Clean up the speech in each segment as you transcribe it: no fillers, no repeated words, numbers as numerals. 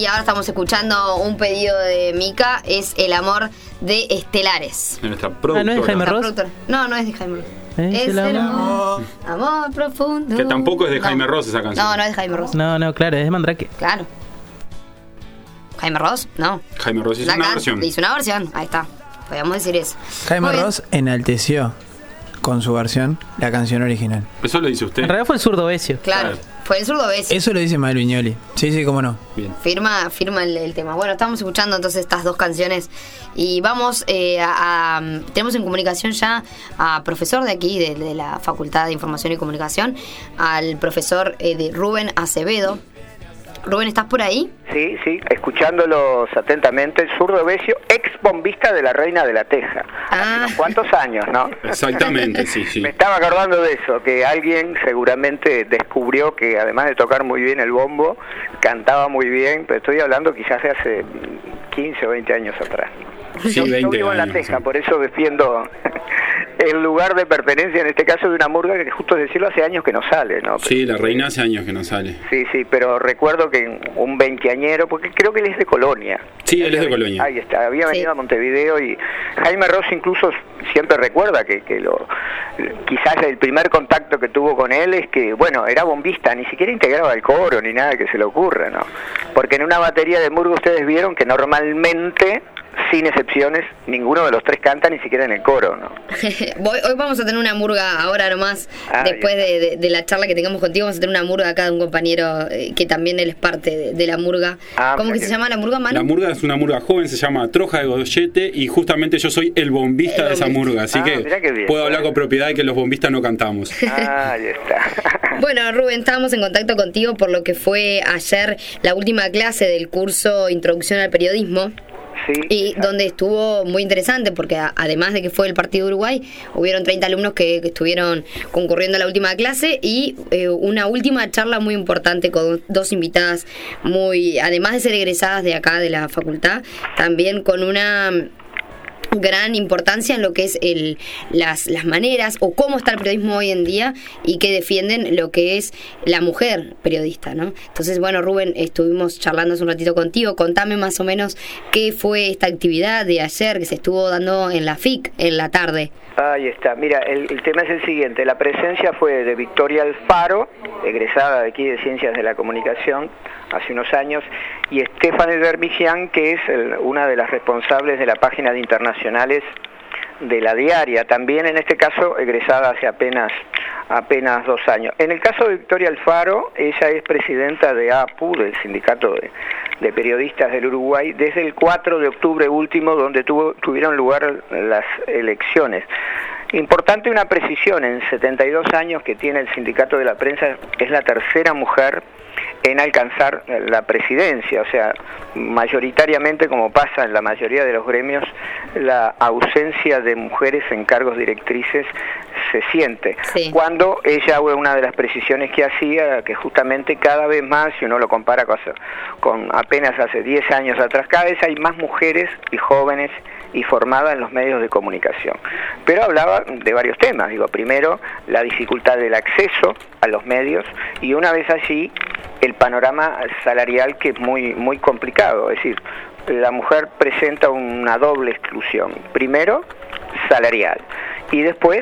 ahora estamos escuchando un pedido de Mica, es El amor de Estelares. De nuestra productora. ¿No es de Jaime Ross? No, no es de Jaime Ross. Es el amor. Amor profundo. Que tampoco es de Jaime Ross esa canción. No, no es de Jaime Ross. No, claro, es de Mandrake. Claro. ¿Jaime Ross? No. Jaime Ross hizo una versión. Hizo una versión, ahí está. Podríamos decir eso. Jaime Ross enalteció con su versión la canción original. Eso lo dice usted. En realidad fue el zurdo Besio. Claro, fue el zurdo Besio. Eso lo dice Mael Viñoli. Sí, cómo no. Bien. Firma el tema. Bueno, estamos escuchando entonces estas dos canciones y vamos tenemos en comunicación ya a profesor de aquí, de la Facultad de Información y Comunicación, al profesor de Rubén Acevedo. Rubén, ¿estás por ahí? Sí, escuchándolos atentamente. El zurdo Besio, ex bombista de la Reina de la Teja. Hace unos cuantos años, ¿no? Exactamente, sí. Me estaba acordando de eso, que alguien seguramente descubrió que además de tocar muy bien el bombo, cantaba muy bien, pero estoy hablando quizás de hace 15 o 20 años atrás. Sí, yo 20 vivo en La años, Teja, sí. por eso defiendo el lugar de pertenencia, en este caso de una murga que justo decirlo hace años que no sale, ¿no? Sí, la Reina hace años que no sale. Sí, pero recuerdo que un veinteañero, porque creo que él es de Colonia. Sí, él es de Colonia. Ahí está, había venido Sí. a Montevideo y Jaime Ross incluso siempre recuerda que quizás el primer contacto que tuvo con él es que, bueno, era bombista, ni siquiera integraba el coro ni nada que se le ocurra, ¿no? Porque en una batería de murga ustedes vieron que normalmente, sin excepciones, ninguno de los tres canta ni siquiera en el coro, ¿no? Hoy vamos a tener una murga ahora nomás, después de la charla que tengamos contigo, vamos a tener una murga acá de un compañero que también él es parte de la murga. ¿Cómo que se llama la murga, Manu? La murga es una murga joven, se llama Troja de Goyete y justamente yo soy el bombista de esa murga, así mirá qué bien. puedo hablar con propiedad de que los bombistas no cantamos. Ahí está. Bueno, Rubén, estábamos en contacto contigo por lo que fue ayer la última clase del curso Introducción al Periodismo. Sí, Y donde estuvo muy interesante porque además de que fue el partido de Uruguay, hubieron 30 alumnos que estuvieron concurriendo a la última clase y una última charla muy importante con dos invitadas muy, además de ser egresadas de acá de la facultad, también con una gran importancia en lo que es las maneras o cómo está el periodismo hoy en día y que defienden lo que es la mujer periodista, ¿no? Entonces, bueno, Rubén, estuvimos charlando hace un ratito contigo. Contame más o menos qué fue esta actividad de ayer que se estuvo dando en la FIC en la tarde. Ahí está. Mira, el tema es el siguiente. La presencia fue de Victoria Alfaro, egresada de aquí de Ciencias de la Comunicación hace unos años, y Stephanie Dermisian, que es una de las responsables de la página de internacionales de La Diaria, también en este caso egresada hace apenas 2 años. En el caso de Victoria Alfaro, ella es presidenta de APU, del Sindicato de Periodistas del Uruguay, desde el 4 de octubre último, donde tuvieron lugar las elecciones. Importante una precisión, en 72 años que tiene el Sindicato de la Prensa, es la tercera mujer en alcanzar la presidencia, o sea, mayoritariamente, como pasa en la mayoría de los gremios, la ausencia de mujeres en cargos directrices se siente. Sí. Cuando ella, una de las precisiones que hacía, que justamente cada vez más, si uno lo compara con apenas hace 10 años atrás, cada vez hay más mujeres y jóvenes y formadas en los medios de comunicación. Pero hablaba de varios temas, primero la dificultad del acceso a los medios y una vez allí el panorama salarial que es muy, muy complicado, es decir, la mujer presenta una doble exclusión, primero salarial y después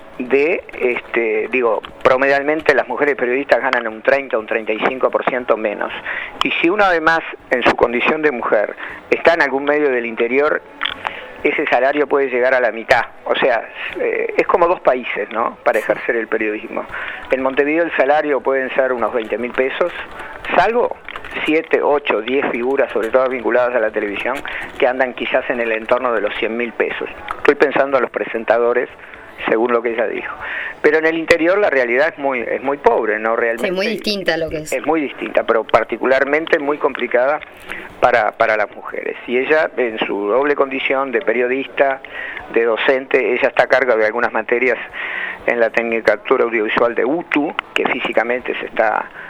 promedialmente las mujeres periodistas ganan un 30 o un 35% menos. Y si uno además, en su condición de mujer, está en algún medio del interior, ese salario puede llegar a la mitad. O sea, es como 2 países, ¿no?, para ejercer el periodismo. En Montevideo el salario pueden ser unos 20.000 pesos, salvo 7, 8, 10 figuras, sobre todo vinculadas a la televisión, que andan quizás en el entorno de los 100.000 pesos. Estoy pensando a los presentadores, según lo que ella dijo. Pero en el interior la realidad es muy pobre, ¿no? Realmente. Sí, muy distinta lo que es. Es muy distinta, pero particularmente muy complicada para las mujeres. Y ella, en su doble condición de periodista, de docente, ella está a cargo de algunas materias en la Tecnicatura Audiovisual de UTU, que físicamente se está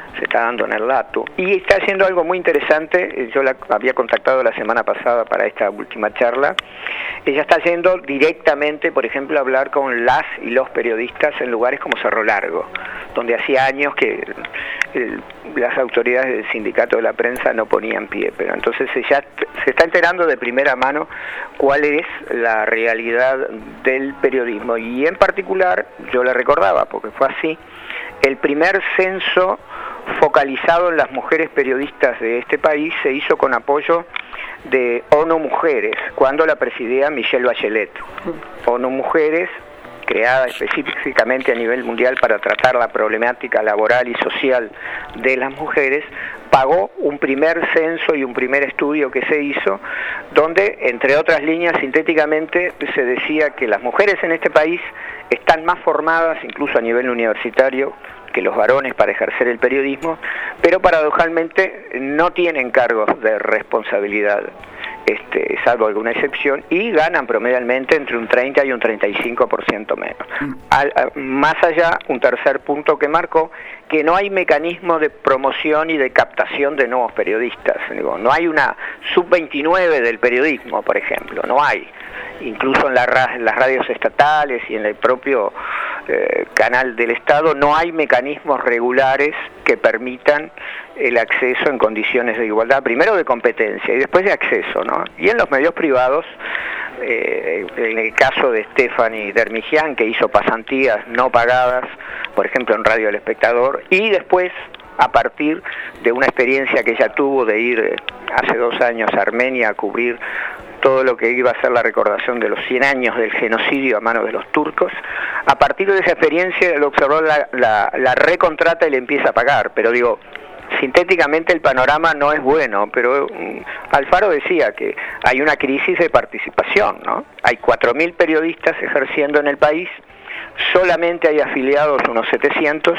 se está dando en el LATU. Y está haciendo algo muy interesante, yo la había contactado la semana pasada para esta última charla. Ella está yendo directamente, por ejemplo, a hablar con las y los periodistas en lugares como Cerro Largo, donde hacía años que las autoridades del sindicato de la prensa no ponían pie, pero entonces ella se está enterando de primera mano cuál es la realidad del periodismo, y en particular, yo le recordaba, porque fue así, el primer censo focalizado en las mujeres periodistas de este país se hizo con apoyo de ONU Mujeres, cuando la presidía Michelle Bachelet. ONU Mujeres, creada específicamente a nivel mundial para tratar la problemática laboral y social de las mujeres, pagó un primer censo y un primer estudio que se hizo, donde, entre otras líneas, sintéticamente se decía que las mujeres en este país están más formadas, incluso a nivel universitario, que los varones para ejercer el periodismo, pero paradojalmente no tienen cargos de responsabilidad, salvo alguna excepción, y ganan promedialmente entre un 30 y un 35% menos. Más allá, un tercer punto que marcó, que no hay mecanismo de promoción y de captación de nuevos periodistas. Digo, no hay una sub-29 del periodismo, por ejemplo, no hay. Incluso en las radios estatales y en el propio canal del Estado no hay mecanismos regulares que permitan el acceso en condiciones de igualdad, primero de competencia y después de acceso, ¿no? Y en los medios privados, en el caso de Stephanie Dermigian, que hizo pasantías no pagadas, por ejemplo en Radio El Espectador, y después, a partir de una experiencia que ella tuvo de ir hace 2 años a Armenia a cubrir todo lo que iba a ser la recordación de los 100 años del genocidio a manos de los turcos, a partir de esa experiencia el observador la recontrata y le empieza a pagar, pero digo, sintéticamente el panorama no es bueno, pero Alfaro decía que hay una crisis de participación, ¿no? Hay 4.000 periodistas ejerciendo en el país, solamente hay afiliados unos 700,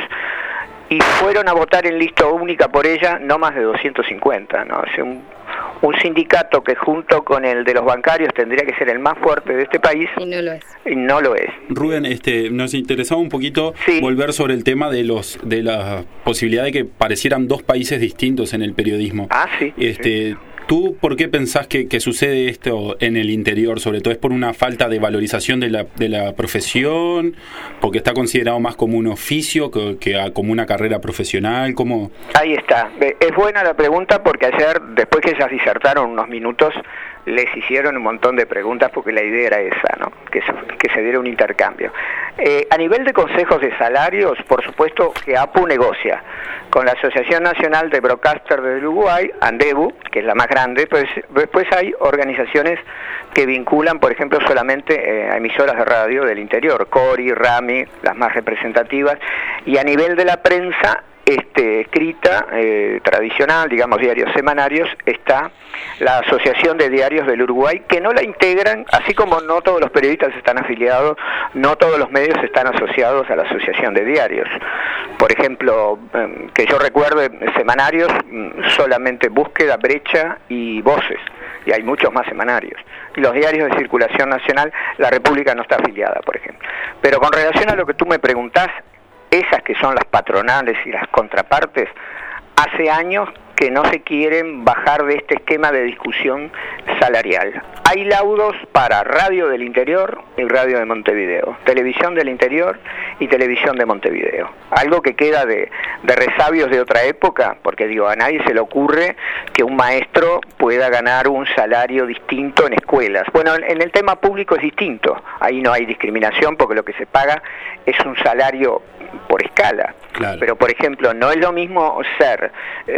y fueron a votar en lista única por ella no más de 250, ¿no? Es un sindicato que junto con el de los bancarios tendría que ser el más fuerte de este país. Y no lo es. Y no lo es. Rubén, nos interesaba un poquito volver sobre el tema de la posibilidad de que parecieran 2 países distintos en el periodismo. Ah, sí. Sí. ¿Tú por qué pensás que sucede esto en el interior? Sobre todo, ¿es por una falta de valorización de la profesión? ¿Porque está considerado más como un oficio que como una carrera profesional? ¿Cómo? Ahí está. Es buena la pregunta porque ayer, después que ellas disertaron unos minutos, les hicieron un montón de preguntas porque la idea era esa, ¿no? Que se diera un intercambio. A nivel de consejos de salarios, por supuesto que APU negocia con la Asociación Nacional de Broadcasters del Uruguay, ANDEBU, que es la más grande, pues después hay organizaciones que vinculan, por ejemplo, solamente a emisoras de radio del interior, CORI, RAMI, las más representativas, y a nivel de la prensa escrita, tradicional, digamos diarios semanarios, está la Asociación de Diarios del Uruguay, que no la integran, así como no todos los periodistas están afiliados, no todos los medios están asociados a la Asociación de Diarios. Por ejemplo, que yo recuerde, semanarios, solamente Búsqueda, Brecha y Voces, y hay muchos más semanarios. Los diarios de circulación nacional, La República no está afiliada, por ejemplo. Pero con relación a lo que tú me preguntás, esas que son las patronales y las contrapartes, hace años que no se quieren bajar de este esquema de discusión salarial. Hay laudos para Radio del Interior y Radio de Montevideo, Televisión del Interior y Televisión de Montevideo. Algo que queda de resabios de otra época, porque digo, a nadie se le ocurre que un maestro pueda ganar un salario distinto en escuelas. Bueno, en el tema público es distinto, ahí no hay discriminación porque lo que se paga es un salario por escala. Claro. Pero por ejemplo, no es lo mismo ser,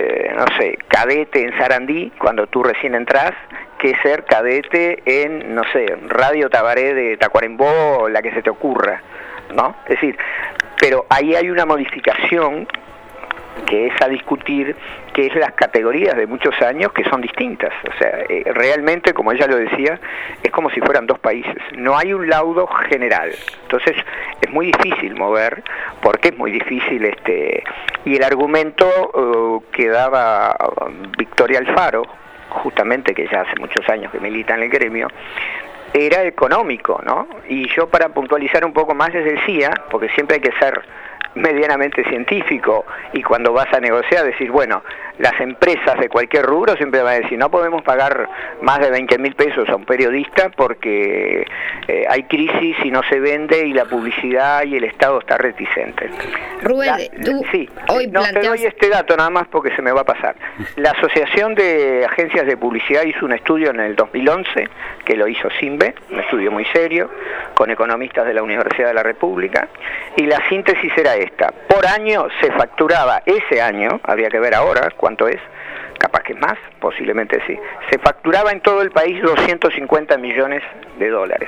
cadete en Sarandí cuando tú recién entrás, que ser cadete en, Radio Tabaré de Tacuarembó o la que se te ocurra, ¿no? Es decir, pero ahí hay una modificación que es a discutir, que es las categorías de muchos años que son distintas. O sea, realmente, como ella lo decía, es como si fueran 2 países. No hay un laudo general. Entonces, es muy difícil mover, porque es muy difícil y el argumento que daba Victoria Alfaro, justamente, que ya hace muchos años que milita en el gremio, era económico, ¿no? Y yo, para puntualizar un poco más, les decía, porque siempre hay que ser medianamente científico, y cuando vas a negociar decís, bueno, las empresas de cualquier rubro siempre van a decir, no podemos pagar más de 20.000 pesos a un periodista porque hay crisis y no se vende y la publicidad y el Estado está reticente. Rubén, tú sí, hoy no te doy este dato nada más porque se me va a pasar. La Asociación de Agencias de Publicidad hizo un estudio en el 2011, que lo hizo CIMBE, un estudio muy serio, con economistas de la Universidad de la República, y la síntesis era esta: por año se facturaba, ese año, habría que ver ahora cuánto es, capaz que es más, posiblemente sí, se facturaba en todo el país 250 millones de dólares,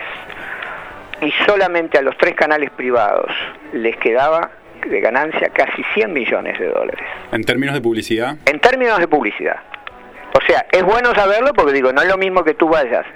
y solamente a los 3 canales privados les quedaba de ganancia casi 100 millones de dólares. ¿En términos de publicidad? En términos de publicidad. O sea, es bueno saberlo porque digo, no es lo mismo que tú vayas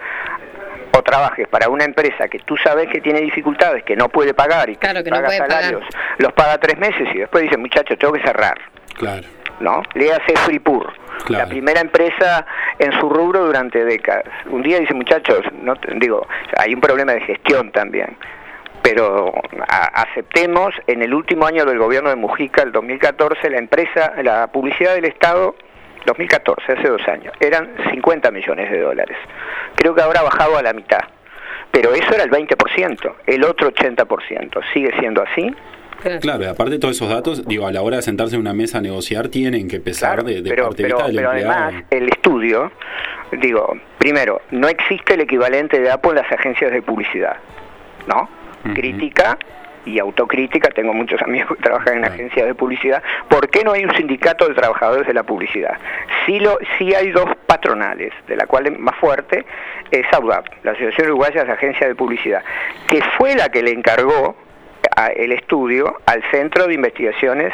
o trabajes para una empresa que tú sabes que tiene dificultades, que no puede pagar y que, claro, que no paga puede salarios, pagar. Los paga 3 meses y después dice, muchachos, tengo que cerrar. Claro. ¿No? Léase Fripur, claro. La primera empresa en su rubro durante décadas. Un día dice, muchachos, no digo, hay un problema de gestión también, pero aceptemos, en el último año del gobierno de Mujica, el 2014, la publicidad del Estado, 2014, hace 2 años, eran 50 millones de dólares. Creo que ahora ha bajado a la mitad, pero eso era el 20%, el otro 80%. ¿Sigue siendo así? Claro, y aparte de todos esos datos, digo, a la hora de sentarse en una mesa a negociar tienen que pesar claro, de parte de vista del pero empleado. Además, el estudio, digo, primero, no existe el equivalente de Apple en las agencias de publicidad, ¿no? Uh-huh. Crítica y autocrítica, tengo muchos amigos que trabajan en agencias de publicidad. ¿Por qué no hay un sindicato de trabajadores de la publicidad? Sí hay 2 patronales, de la cual es más fuerte es AUDAP, la Asociación Uruguaya de Agencias de Publicidad, que fue la que le encargó el estudio al Centro de Investigaciones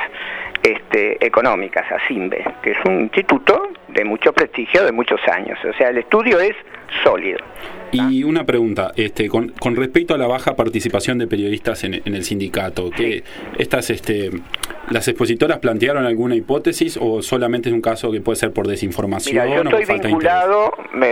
Económicas, a CIMBE, que es un instituto de mucho prestigio de muchos años. O sea, el estudio es sólido. Y una pregunta, con respecto a la baja participación de periodistas en el sindicato, ¿qué, las expositoras plantearon alguna hipótesis o solamente es un caso que puede ser por desinformación? Mira, yo o por estoy falta vinculado,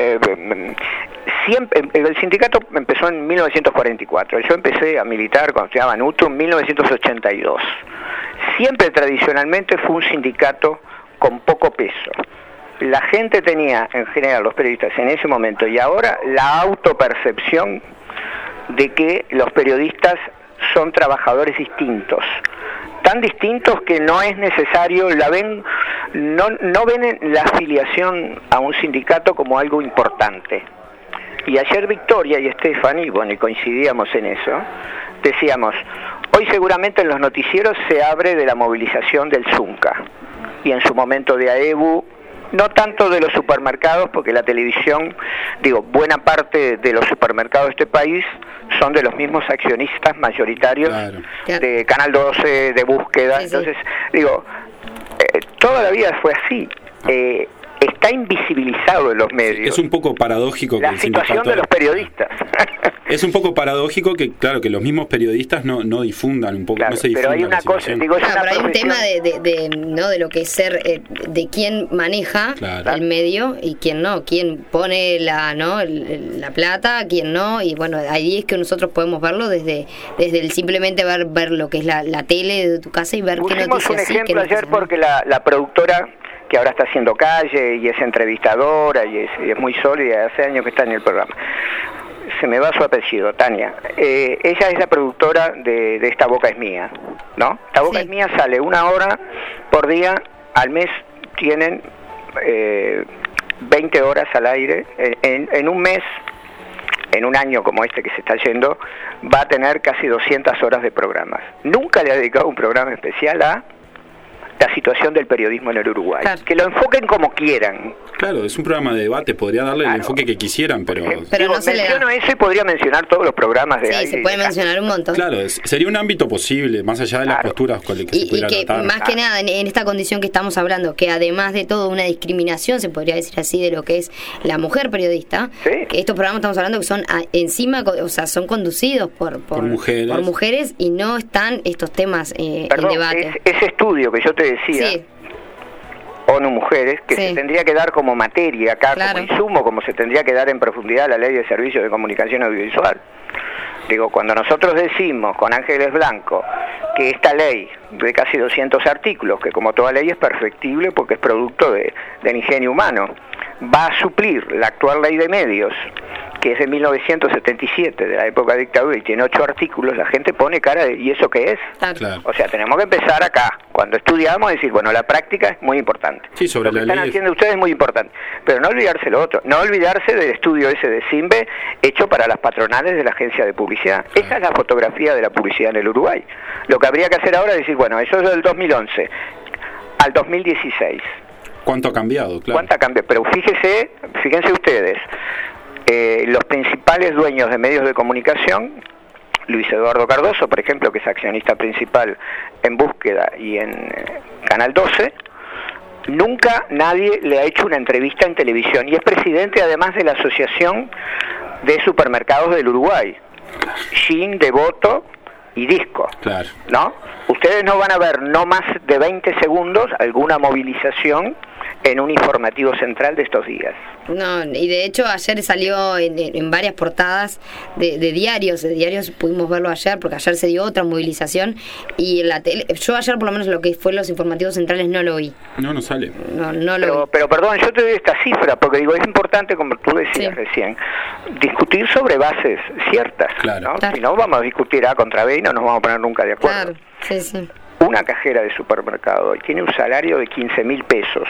siempre, el sindicato empezó en 1944, yo empecé a militar cuando estudiaba en UTU en 1982. Siempre tradicionalmente fue un sindicato con poco peso. La gente tenía, en general, los periodistas en ese momento y ahora, la autopercepción de que los periodistas son trabajadores distintos, tan distintos que no es necesario, no ven la afiliación a un sindicato como algo importante. Y ayer Victoria y Stephanie, bueno, y coincidíamos en eso, decíamos, hoy seguramente en los noticieros se abre de la movilización del Zunca, y en su momento de AEBU, no tanto de los supermercados, porque la televisión, buena parte de los supermercados de este país son de los mismos accionistas mayoritarios, claro, de Canal 12, de Búsqueda. Sí, entonces, toda la vida fue así. Está invisibilizado en los medios. Es un poco paradójico la que situación de los periodistas. Es un poco paradójico que, claro, que los mismos periodistas no difundan un poco, claro, no se difundan. Pero hay una cosa, pero hay un tema de lo que es ser, de quién maneja el medio y quién no, quién pone la plata, quién no, y bueno, ahí es que nosotros podemos verlo desde el simplemente ver lo que es la tele de tu casa y ver qué noticias. Pusimos un ejemplo ayer porque la productora, que ahora está haciendo calle y es entrevistadora y es muy sólida, hace años que está en el programa. Se me va su apellido, Tania. Ella es la productora de Esta Boca es Mía, ¿no? Esta Boca es Mía sale 1 hora por día, al mes tienen 20 horas al aire. En un mes, en un año como este que se está yendo, va a tener casi 200 horas de programas. Nunca le ha dedicado un programa especial a la situación del periodismo en el Uruguay. Claro. Que lo enfoquen como quieran. Claro, es un programa de debate, podría darle el enfoque que quisieran, pero no se le da. Menciono eso y podría mencionar todos los programas de Sí, se puede mencionar un montón. Claro, sería un ámbito posible, más allá de las posturas con las que se pudiera que tratar. más que nada, en esta condición que estamos hablando, que además de todo una discriminación, se podría decir así, de lo que es la mujer periodista, que estos programas estamos hablando que son encima, o sea, son conducidos por mujeres y no están estos temas en debate. Ese estudio que yo te decía, ONU Mujeres, que se tendría que dar como materia acá, como insumo, como se tendría que dar en profundidad la Ley de Servicios de Comunicación Audiovisual. Digo, cuando nosotros decimos con Ángeles Blanco que esta ley de casi 200 artículos, que como toda ley es perfectible porque es producto del ingenio humano, va a suplir la actual ley de medios, que es de 1977, de la época de dictadura, y tiene 8 artículos, la gente pone cara de, ¿y eso qué es? Claro. O sea, tenemos que empezar acá, cuando estudiamos, a decir, bueno, la práctica es muy importante. Sí, sobre lo que la están ley haciendo ustedes es muy importante, pero no olvidarse lo otro, no olvidarse del estudio ese de CIMBE, hecho para las patronales de la agencia de publicidad. Esa es la fotografía de la publicidad en el Uruguay. Lo que habría que hacer ahora es decir, bueno, eso es del 2011 al 2016. ¿Cuánto ha cambiado? Claro. ¿Cuánto ha cambiado? Pero fíjense ustedes, los principales dueños de medios de comunicación, Luis Eduardo Cardoso, por ejemplo, que es accionista principal en Búsqueda y en Canal 12, nunca nadie le ha hecho una entrevista en televisión, y es presidente además de la Asociación de Supermercados del Uruguay, Shin, Devoto y Disco. Claro. ¿No? Ustedes no van a ver no más de 20 segundos alguna movilización en un informativo central de estos días. No, y de hecho ayer salió en varias portadas de diarios pudimos verlo ayer, porque ayer se dio otra movilización, y en la tele, yo ayer por lo menos lo que fue los informativos centrales no lo vi. No sale. No lo vi. Pero perdón, yo te doy esta cifra, porque digo, es importante, como tú decías recién, discutir sobre bases ciertas, claro. ¿no? Claro. Si no, vamos a discutir A contra B y no nos vamos a poner nunca de acuerdo. Claro, sí. Una cajera de supermercado tiene un salario de 15.000 pesos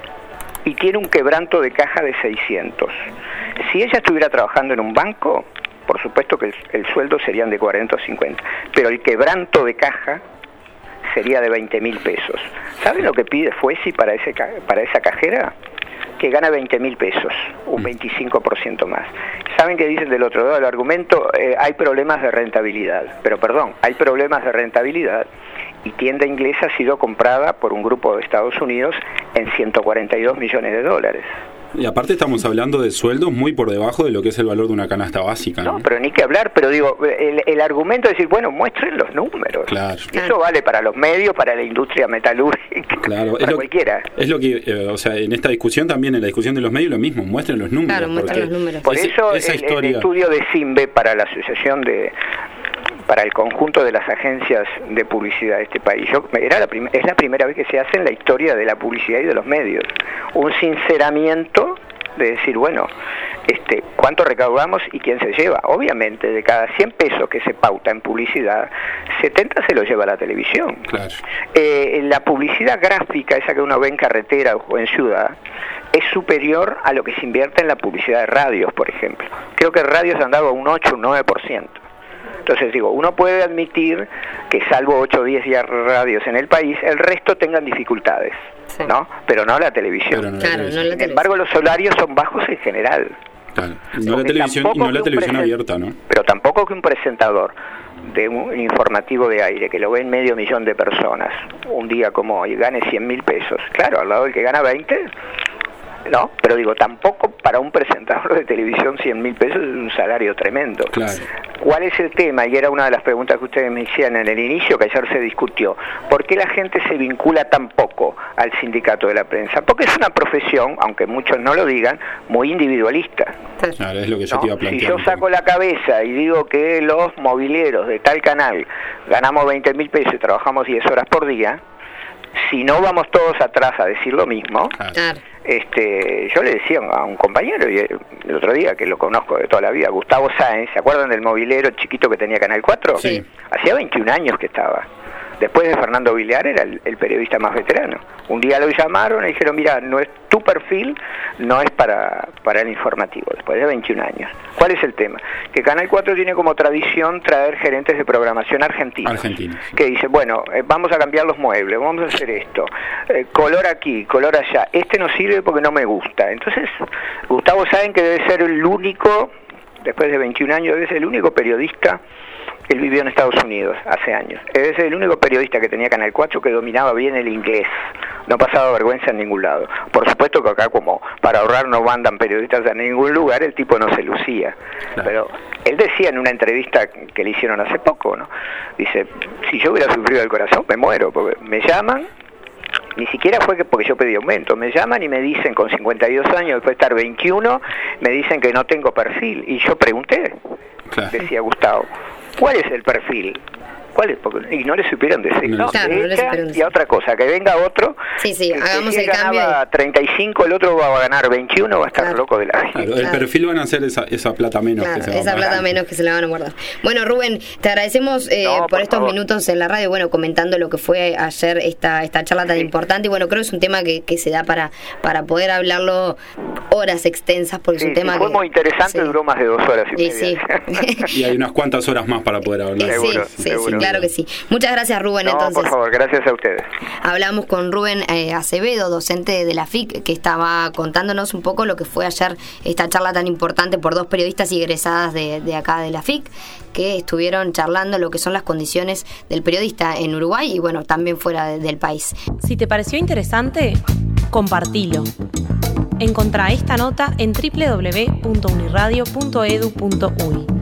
y tiene un quebranto de caja de 600. Si ella estuviera trabajando en un banco, por supuesto que el sueldo serían de 40 o 50, pero el quebranto de caja sería de 20.000 pesos. ¿Saben lo que pide Fuesi para esa cajera? Que gana 20.000 pesos, un 25% más. ¿Saben qué dicen del otro lado del argumento? Hay problemas de rentabilidad. Pero perdón, hay problemas de rentabilidad, y Tienda Inglesa ha sido comprada por un grupo de Estados Unidos en 142 millones de dólares. Y aparte estamos hablando de sueldos muy por debajo de lo que es el valor de una canasta básica, ¿no? No, pero ni que hablar, pero digo, el argumento es decir, bueno, muestren los números. Claro. Y eso vale para los medios, para la industria metalúrgica, claro, para cualquiera. Es lo que, o sea, en esta discusión también, en la discusión de los medios, lo mismo, muestren los números. Claro, muestren los números. Por eso esa el estudio de CIMBE para la asociación para el conjunto de las agencias de publicidad de este país. Es la primera vez que se hace en la historia de la publicidad y de los medios. Un sinceramiento de decir, bueno, ¿cuánto recaudamos y quién se lleva? Obviamente, de cada 100 pesos que se pauta en publicidad, 70 se lo lleva la televisión. Claro. La publicidad gráfica, esa que uno ve en carretera o en ciudad, es superior a lo que se invierte en la publicidad de radios, por ejemplo. Creo que radios han dado un 8, un 9%. Entonces digo, uno puede admitir que salvo 8 o 10 radios en el país, el resto tengan dificultades, sí, ¿no? Pero no la televisión. Claro, no la televisión. Sin embargo, los salarios son bajos en general. Claro. No la televisión y no la televisión abierta, ¿no? Pero tampoco que un presentador de un informativo de aire que lo ven 500.000 de personas un día como hoy gane 100.000 pesos. Claro, al lado del que gana 20... No, pero digo, tampoco para un presentador de televisión 100.000 pesos es un salario tremendo. Claro. ¿Cuál es el tema? Y era una de las preguntas que ustedes me hicieron en el inicio, que ayer se discutió. ¿Por qué la gente se vincula tan poco al sindicato de la prensa? Porque es una profesión, aunque muchos no lo digan, muy individualista. Claro, es lo que yo te iba a plantear. Si yo saco la cabeza y digo que los mobileros de tal canal ganamos 20.000 pesos y trabajamos 10 horas por día, si no vamos todos atrás a decir lo mismo, Claro. Yo le decía a un compañero y el otro día, que lo conozco de toda la vida, Gustavo Sáenz, ¿se acuerdan del mobilero chiquito que tenía Canal 4? Sí. Hacía 21 años que estaba. Después de Fernando Villar era el periodista más veterano. Un día lo llamaron y dijeron, mira, no es tu perfil, no es para el informativo, después de 21 años. ¿Cuál es el tema? Que Canal 4 tiene como tradición traer gerentes de programación argentinos. Que dicen, bueno, vamos a cambiar los muebles, vamos a hacer esto, color aquí, color allá, no sirve porque no me gusta. Entonces, Gustavo saben que debe ser el único, después de 21 años, debe ser el único periodista. Él vivió en Estados Unidos hace años. Es el único periodista que tenía Canal 4 que dominaba bien el inglés. No pasaba vergüenza en ningún lado. Por supuesto que acá, como para ahorrar no mandan periodistas a ningún lugar, el tipo no se lucía. Claro. Pero él decía en una entrevista que le hicieron hace poco, ¿no? Dice, si yo hubiera sufrido del corazón, me muero, porque me llaman Ni siquiera fue porque yo pedí aumento. Me llaman y me dicen, con 52 años, después de estar 21, me dicen que no tengo perfil. Y yo pregunté, decía Gustavo, ¿cuál es el perfil? ¿Cuál es? Y no le supieron decir. Y a otra cosa, que venga otro. Sí, hagamos si el cambio. Ganaba 35, el otro va a ganar 21, va a estar loco de la vida. El perfil van a hacer esa plata menos que se va a esa plata menos que se la van a guardar. Bueno, Rubén, te agradecemos por estos minutos en la radio, bueno, comentando lo que fue ayer esta charla tan importante. Y bueno, creo que es un tema que se da para poder hablarlo horas extensas, porque es un tema fue muy interesante, duró más de 2 horas y media. Sí. Y hay unas cuantas horas más para poder hablar. Seguro. Claro que sí. Muchas gracias, Rubén. Entonces, por favor, gracias a ustedes. Hablamos con Rubén Acevedo, docente de la FIC, que estaba contándonos un poco lo que fue ayer esta charla tan importante por 2 periodistas egresadas de acá de la FIC, que estuvieron charlando lo que son las condiciones del periodista en Uruguay y bueno, también fuera del país. Si te pareció interesante, compartilo. Encontrá esta nota en www.uniradio.edu.uy.